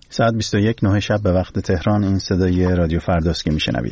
ساعت 21:09 شب به وقت تهران. این صدای رادیو فرداست که میشنوید.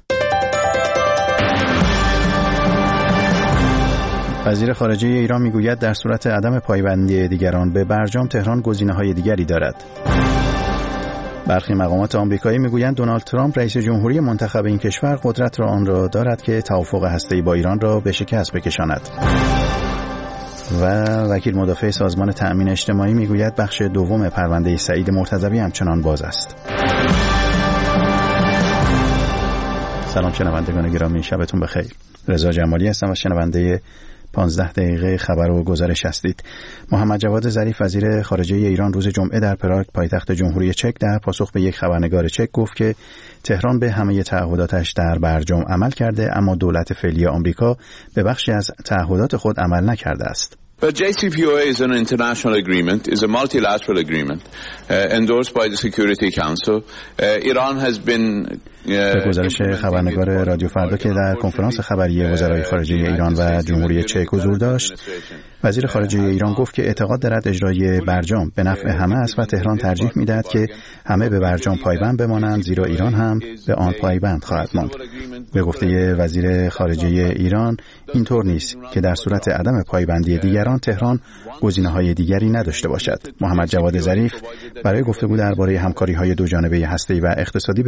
وزیر خارجه ایران میگوید در صورت عدم پایبندی دیگران به برجام تهران گزینه‌های دیگری دارد. برخی مقامات آمریکایی میگویند دونالد ترامپ رئیس جمهوری منتخب این کشور قدرت را آن را دارد که توافق هسته‌ای با ایران را به شکست بکشاند. و وکیل مدافع سازمان تأمین اجتماعی میگوید بخش دوم پرونده سعید مرتضوی همچنان باز است. سلام شنوندگان گرامی، شبتون بخیر. رضا جمالی هستم و شنونده 15 دقیقه خبر و گزارش هستید. محمد جواد ظریف وزیر خارجه ایران روز جمعه در پراگ پایتخت جمهوری چک در پاسخ به یک خبرنگار چک گفت که تهران به همه تعهداتش در برجام عمل کرده، اما دولت فعلی آمریکا به بخشی از تعهدات خود عمل نکرده است. But JCPOA is an international agreement, is a multilateral agreement endorsed by the Security Council. Iran has been به گزارش خبرنگار رادیو فردا که در کنفرانس خبری وزرای خارجه ایران و جمهوری چک حضور داشت، وزیر خارجه ایران گفت که اعتقاد دارد اجرای برجام به نفع همه است و تهران ترجیح می‌دهد که همه به برجام پایبند بمانند، زیرا ایران هم به آن پایبند خواهد ماند. به گفته وزیر خارجه ایران اینطور نیست که در صورت عدم پایبندی دیگران تهران گزینه‌های دیگری نداشته باشد. محمد جواد ظریف برای گفتگو درباره همکاری‌های دوجانبه هسته‌ای و اقتصادی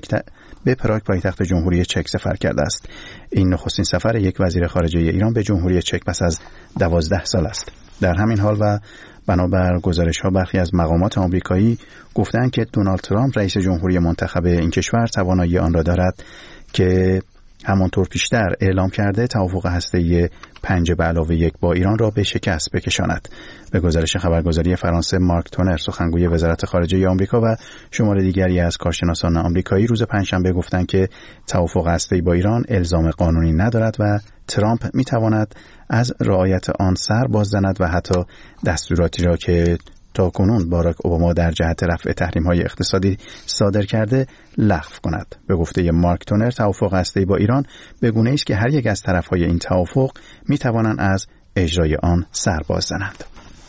به پراگ پایتخت جمهوری چک سفر کرده است. این نخستین سفر یک وزیر خارجه ایران به جمهوری چک پس از 12 سال است. در همین حال و بنابر گزارش‌ها برخی از مقامات آمریکایی گفتند که دونالد ترامپ رئیس جمهوری منتخب این کشور توانایی آن را دارد که همانطور پیشتر اعلام کرده توافق هسته‌ای 5+1 با ایران را به شکست بکشاند. به گزارش خبرگزاری فرانسه مارک تونر سخنگوی وزارت خارجه آمریکا و شمار دیگری از کارشناسان آمریکایی روز پنجشنبه گفتند که توافق هسته‌ای با ایران الزام قانونی ندارد و ترامپ می‌تواند از رعایت آن سر باز زند و حتی دستوراتی را که تاکنون باراک اوباما در جهت رفع تحریم‌های اقتصادی صادر کرده لغو کند. به گفته مارک تونر توافق هسته‌ای با ایران به گونه‌ای است که هر یک از طرف‌های این توافق می‌توانند از اجرای آن سر باز زنند.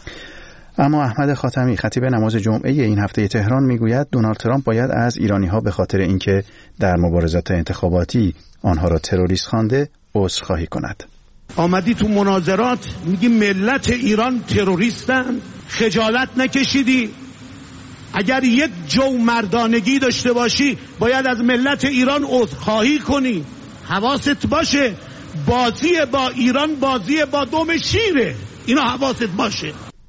اما احمد خاتمی خطیب نماز جمعه این هفته تهران میگوید دونالد ترامپ باید از ایرانی‌ها به خاطر اینکه در مبارزات انتخاباتی آنها را تروریست خوانده عذرخواهی کند. آمدی تو مناظرات میگی ملت ایران تروریستن، خجالت نکشیدی؟ اگر یک جو مردانگی داشته باشی باید از ملت ایران عذرخواهی کنی. حواست باشه بازی با ایران بازی با دم شیره، اینا حواست باشه.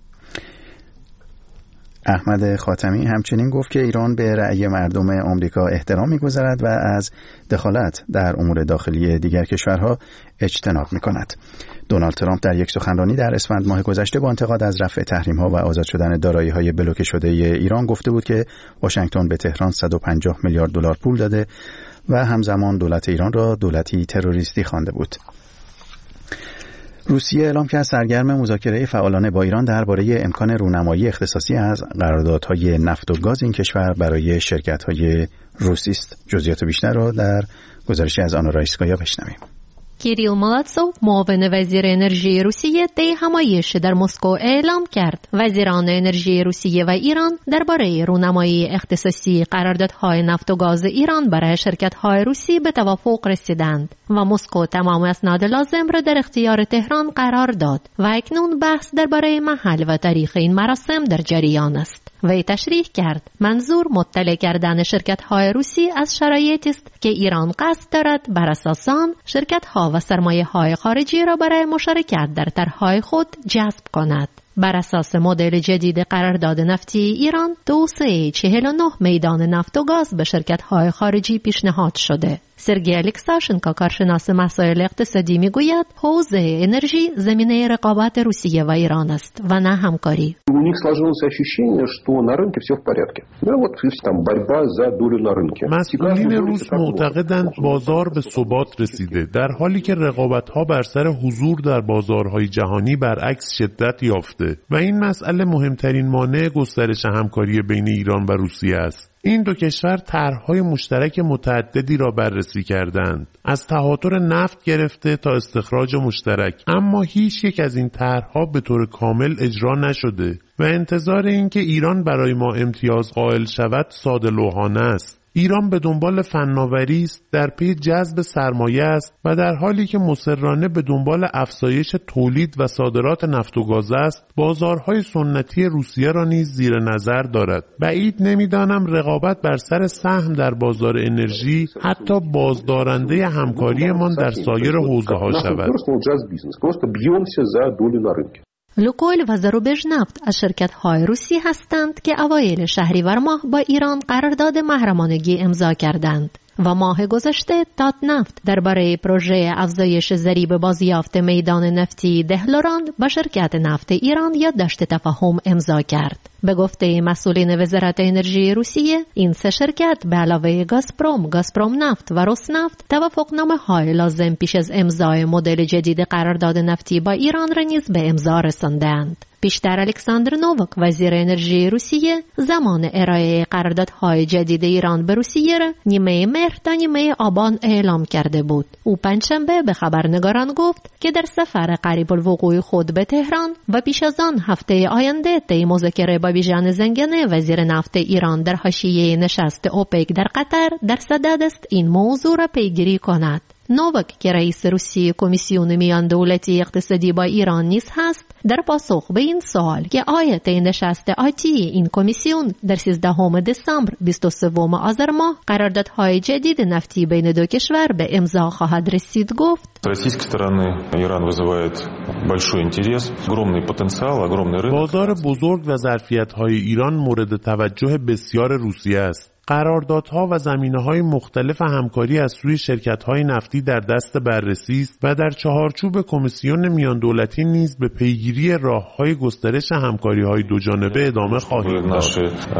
احمد خاتمی همچنین گفت که ایران به رأی مردم آمریکا احترام می‌گذارد و از دخالت در امور داخلی دیگر کشورها اجتناب می‌کند. دونالد ترامپ در یک سخنرانی در اسفند ماه گذشته با انتقاد از رفع تحریم‌ها و آزاد شدن دارایی‌های بلوکه شده ایران گفته بود که واشنگتن به تهران 150 میلیارد دلار پول داده و همزمان دولت ایران را دولتی تروریستی خوانده بود. روسیه اعلام کرد سرگرم مذاکره فعالانه با ایران درباره امکان رونمایی اختصاصی از قراردادهای نفت و گاز این کشور برای شرکت‌های روسی است. جزئیات بیشتر را در گزارشی از آنا رایسکایا بشنویم. کیریل مالاتسوف معاون وزیر انرژی روسیه طی همایش در مسکو اعلام کرد وزیران انرژی روسیه و ایران درباره رونمایی اختصاصی قراردادهای نفت و گاز ایران برای شرکت‌های روسی به توافق رسیدند و مسکو تمام اسناد لازم را در اختیار تهران قرار داد و اکنون بحث درباره محل و تاریخ این مراسم در جریان است. وی تشریح کرد منظور مطلع کردن شرکت‌های روسی از شرایطی است که ایران قصد دارد بر اساس آن شرکت‌ها و سرمایه‌های خارجی را برای مشارکت در طرح‌های خود جذب کند. بر اساس مدل جدید قرارداد نفتی ایران توسعه 49 میدان نفت و گاز به شرکت‌های خارجی پیشنهاد شده. سرگئی الکساشنکو کارشناس مسائل اقتصادی میگوید حوزه انرژی زمینه رقابت روسیه و ایران است و نه همکاری. У них сложилось ощущение, что на рынке все в порядке. Да вот там борьба за долю на рынке. مسئولین روس معتقدند بازار به ثبات رسیده در حالی که رقابت‌ها بر سر حضور در بازارهای جهانی برعکس شدت یافته و این مسئله مهمترین مانع گسترش همکاری بین ایران و روسیه است. این دو کشور طرح‌های مشترک متعددی را بررسی کردند، از تهاتر نفت گرفته تا استخراج مشترک، اما هیچ یک از این طرح‌ها به طور کامل اجرا نشده و انتظار این که ایران برای ما امتیاز قائل شود ساده لوحانه است. ایران به دنبال فناوری است، در پی جذب سرمایه است و در حالی که مصرانه به دنبال افزایش تولید و صادرات نفت و گاز است، بازارهای سنتی روسیه را نیز زیر نظر دارد. بعید نمی‌دانم رقابت بر سر سهم در بازار انرژی حتی بازدارنده همکاریمان در سایر حوزه‌ها شود. لوکویل و زروبژ نفت از شرکت‌های روسی هستند که اوایل شهریور ماه با ایران قرارداد محرمانگی امضا کردند و ماه گذشته تاتنفت درباره پروژه افزایش ضریب بازیافت میدان نفتی دهلوران با شرکت نفت ایران یادداشت تفاهم امضا کرد. به گفته مسئولین وزارت انرژی روسیه، این سه شرکت به علاوه گازپروم نفت و روسنفت توافقنامه‌های لازم پیش از امضای مدل جدید قرارداد نفتی با ایران را نیز به امضا رساندند. پیشتر الکساندر نووک وزیر انرژی روسیه زمان ارائه قراردادهای جدید ایران به روسیه را نیمه مهر تا نیمه آبان اعلام کرده بود. او پنجشنبه به خبرنگاران گفت که در سفر قریب الوقوع خود به تهران و پیش از آن هفته آینده طی مذاکره با بیژن زنگنه وزیر نفت ایران در حاشیه نشست اوپک در قطر در صدد است این موضوع را پیگیری کند. نووک که رئیس روسیه کمیسیون میان دولتی اقتصادی با ایران نیز هست، در پاسخ به این سوال که آیا طی نشست آتی این کمیسیون در 13 دسامبر 23 آذر ماه قراردادهای جدید نفتی بین دو کشور به امضا خواهد رسید گفت: بازار بزرگ و ظرفیت‌های ایران مورد توجه بسیار روسیه است. قراردادها و زمینه‌های مختلف همکاری از سوی شرکت‌های نفتی در دست بررسی است و در چهارچوب کمیسیون میان دولتی نیز به پیگیری راه‌های گسترش همکاری‌های دوجانبه ادامه خواهیم داد.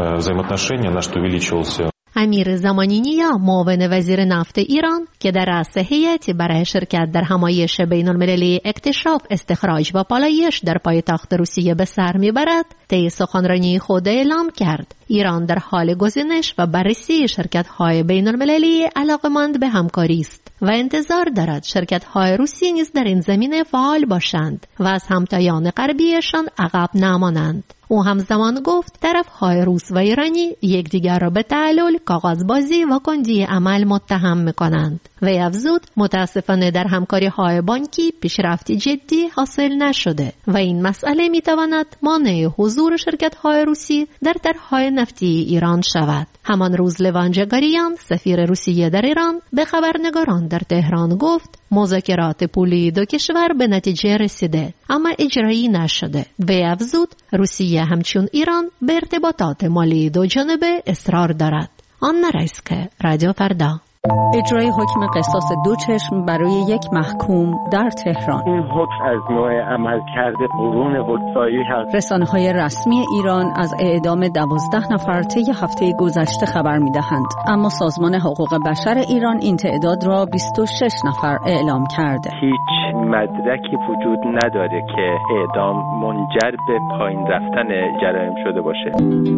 امیر زمانینیا معاون وزیر نفت ایران که در رأس هیئتی برای شرکت در همایش بین‌المللی اکتشاف، استخراج و پالایش در پایتخت روسیه به سر میبرد، طی سخنرانی خود اعلام کرد ایران در حال گزینش و بررسی شرکت‌های بین‌المللی علاقه‌مند به همکاری است و انتظار دارد شرکت‌های روسی نیز در این زمینه فعال باشند و از همتایان غربیشان عقب نمانند. او همزمان گفت طرف‌های روس و ایرانی یکدیگر را به تعلل، کاغذبازی و کندی عمل متهم می‌کنند. و افزود متاسفانه در همکاری‌های بانکی پیشرفتی جدی حاصل نشده و این مسئله می‌تواند مانع حضور شرکت‌های روسی در طرح‌های نفتی ایران شود. همان روز لوان جگاریان سفیر روسیه در ایران به خبرنگاران در تهران گفت مذاکرات پولی دو کشور به نتیجه رسیده اما اجرایی نشده و افزود روسیه همچون ایران به ارتباطات مالی دو جانبه اصرار دارد. آنا رایسکه، رادیو فردا. اجرای حکم قصاص دو چشم برای یک محکوم در تهران. این حکم از نوع عملکرد قرون وسطایی هست. رسانه‌های رسمی ایران از اعدام 12 نفر طی هفته گذشته خبر می‌دهند، اما سازمان حقوق بشر ایران این تعداد را 26 نفر اعلام کرده. هیچ مدرکی وجود نداره که اعدام منجر به پایین رفتن جرایم شده باشه.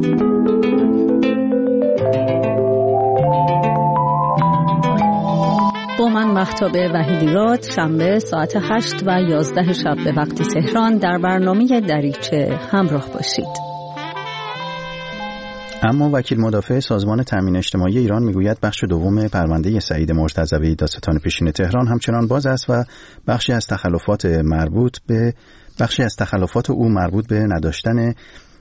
با من مهتاب وحیدیراد، شنبه ساعت 8 و 11 شب به وقت تهران در برنامه دریچه همراه باشید. اما وکیل مدافع سازمان تامین اجتماعی ایران میگوید بخش دوم پرونده سعید مرتضوی دادستان پیشین تهران همچنان باز است و بخشی از تخلفات او مربوط به نداشتن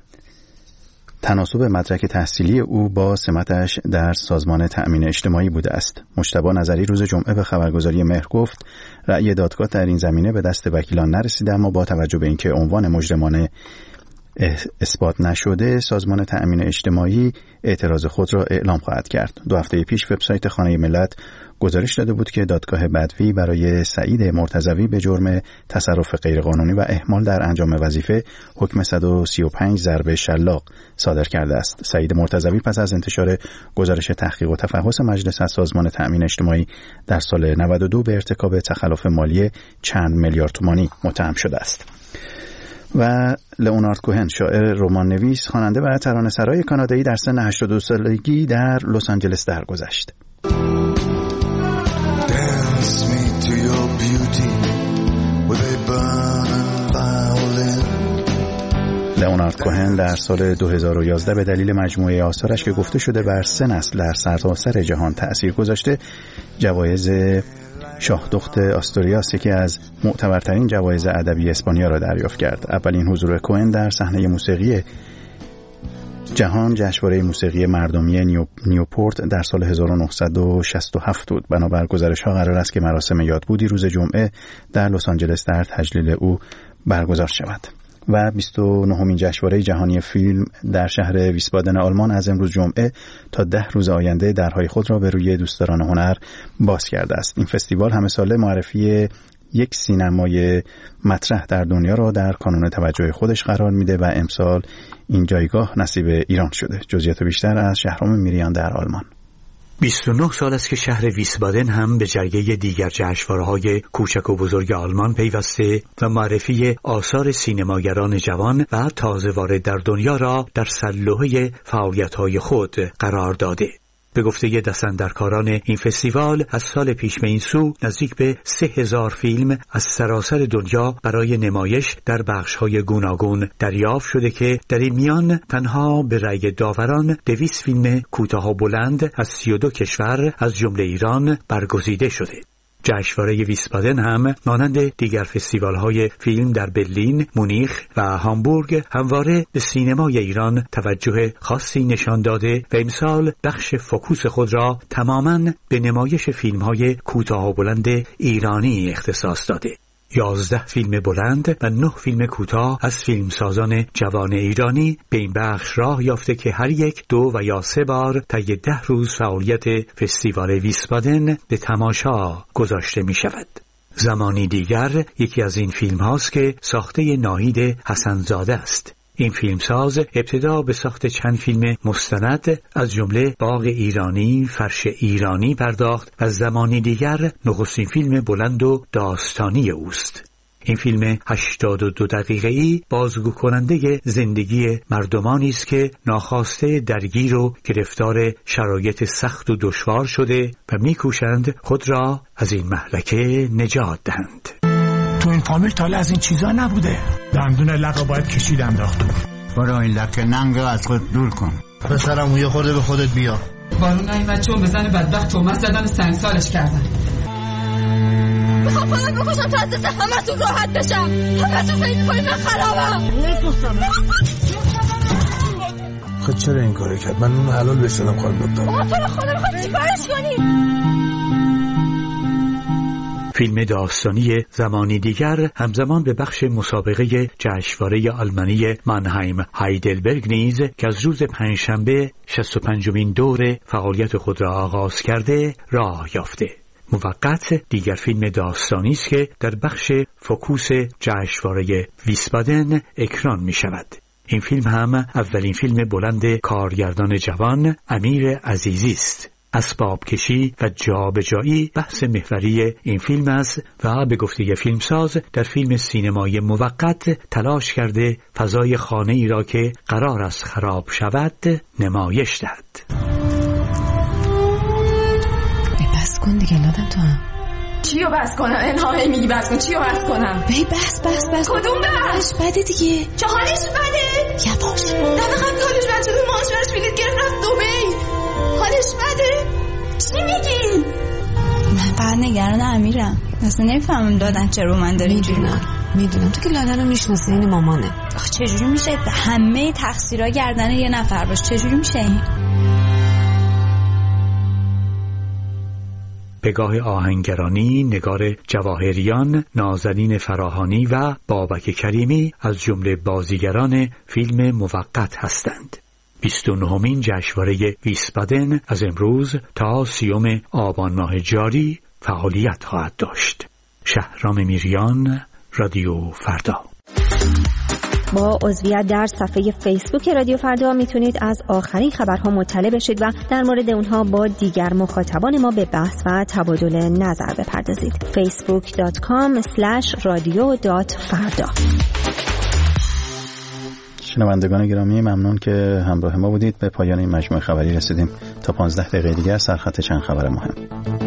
تناسب مدرک تحصیلی او با سمتش در سازمان تأمین اجتماعی بوده است. مجتبی نظری روز جمعه به خبرگزاری مهر گفت رأی دادگاه در این زمینه به دست وکیلان نرسیده، اما با توجه به اینکه عنوان مجرمانه اثبات نشده سازمان تأمین اجتماعی اعتراض خود را اعلام خواهد کرد. 2 هفته پیش وبسایت خانه ملت گزارش داده بود که دادگاه بدوی برای سعید مرتضوی به جرم تصرف غیرقانونی و اهمال در انجام وظیفه حکم 135 ضرب شلاق صادر کرده است. سعید مرتضوی پس از انتشار گزارش تحقیق و تفحص مجلس از سازمان تأمین اجتماعی در سال 92 به ارتکاب تخلف مالی چند میلیارد تومانی متهم شده است. و لئونارد کوهن، شاعر، رمان‌نویس، خواننده و ترانه‌سرای کانادایی در سن 82 سالگی در لس آنجلس درگذشت. لئونارد کوهن در سال 2011 به دلیل مجموعه آثارش که گفته شده بر 3 نسل در سرتاسر جهان تأثیر گذاشته، جوایز شاهدخت آستوریاس، یکی از معتبرترین جوایز ادبی اسپانیا را دریافت کرد. اولین حضور کوهن در صحنه موسیقی جهان جشنواره موسیقی مردمی نیوپورت در سال 1967 بود. بنابر گزارش‌ها قرار است که مراسم یادبودی روز جمعه در لس آنجلس در تجلیل او برگزار شود. و 29مین جشنواره جهانی فیلم در شهر ویسبادن آلمان از امروز جمعه تا 10 روز آینده درهای خود را به روی دوستداران هنر باز کرده است. این فستیوال همه ساله معرفی یک سینمای مطرح در دنیا را در کانون توجه خودش قرار میده و امسال این جایگاه نصیب ایران شده. جزئیات بیشتر از شهرام میریان در آلمان. 29 سال است که شهر ویسبادن هم به جرگه دیگر جشنواره‌های کوچک و بزرگ آلمان پیوسته و معرفی آثار سینماگران جوان و تازه وارد در دنیا را در سرلوحه فعالیت‌های خود قرار داده. به گفته دستاندرکاران این فستیوال، از سال پیش به این سو نزدیک به 3000 فیلم از سراسر دنیا برای نمایش در بخش‌های گوناگون دریافت شده که در این میان تنها به رأی داوران 200 فیلم کوتاه و بلند از 32 کشور از جمله ایران برگزیده شده. جشنواره ویسبادن هم مانند دیگر فستیوال‌های فیلم در برلین، مونیخ و هامبورگ همواره به سینمای ایران توجه خاصی نشان داده و امسال بخش فوکوس خود را تماماً به نمایش فیلم‌های کوتاه و بلند ایرانی اختصاص داده. 11 فیلم بلند و 9 فیلم کوتاه از فیلمسازان جوان ایرانی به این بخش راه یافته که هر یک 2 و یا 3 بار طی 10 روز فعالیت فستیوال ویسبادن به تماشا گذاشته می شود. زمانی دیگر یکی از این فیلم هاست که ساخته ناهید حسن‌زاده است. این فیلمساز ابتدا به ساخت چند فیلم مستند از جمله باغ ایرانی، فرش ایرانی پرداخت و زمانی دیگر نخستین فیلم بلند و داستانی اوست. این فیلم 82 دقیقه‌ای بازگو کننده زندگی مردمانی است که ناخواسته درگیر و گرفتار شرایط سخت و دشوار شده و می‌کوشند خود را از این مهلکه نجات دهند. تو این فامیل تاله از این چیزا نبوده. دندون لقا باید کشید انداخت. برو این لکه ننگو از خود دور کن. پسرم یه خورده به خودت بیا. بارون نیومد چون بزن بدبخت تومس زدن سنگسالش کردن. میخوام خودم بکشم تا از دست همه تون راحت بشم. همه تون فکر میکنید من خرابم. خود چرا این کاری کرد؟ من اون حلال بشدم خانم دکتر. ما تو رو خدا میخواد چیکارش کنی؟ فیلم داستانی زمانی دیگر همزمان به بخش مسابقه جشنواره آلمانی مانهایم هایدلبرگ نیز که از روز پنجشنبه 65مین دور فعالیت خود را آغاز کرده راه یافته. موقت دیگر فیلم داستانی است که در بخش فوکوس جشنواره ویسبادن اکران می شود. این فیلم هم اولین فیلم بلند کارگردان جوان امیر عزیزی است. اسباب کشی و جابجایی بحث محوری این فیلم است و به گفته فیلمساز در فیلم سینمایی موقت تلاش کرده فضای خانه ای را که قرار است خراب شود نمایش دهد. بس کن دیگه لادم تو هم. چیو بس کنم؟ الهی میگی بس کن، چیو بس کنم؟ بس کدوم بس؟ بده دیگه. چه حالش بده؟ یواش. دفعه قبل حالش بد شده ماشینش بلیط گرفت رفت دبی. حالش بده؟ چی میگی؟ من فقط نگران امیرم. اصلا نمیفهمم دادن چه رو من داری اینجوری. میدونم تو که لادن رو میشناسی، این مامانه. آخه چجوری میشه همه تقصیرها گردن یه نفر باشه؟ چجوری میشه این؟ پگاه آهنگرانی، نگار جواهریان، نازنین فراهانی و بابک کریمی از جمله بازیگران فیلم موقت هستند. 29مین جشنواره ویسبادن از امروز تا 30 آبان ماه جاری فعالیت خواهد داشت. شهرام میریان، رادیو فردا. با عضویت در صفحه فیسبوک رادیو فردا میتونید از آخرین خبرها مطلع بشید و در مورد اونها با دیگر مخاطبان ما به بحث و تبادل نظر بپردازید. facebook.com/radio.farda شنوندگان گرامی، ممنون که همراه ما بودید. به پایان این مجموعه خبری رسیدیم. تا 15 دقیقه دیگر سرخط چند خبر مهم.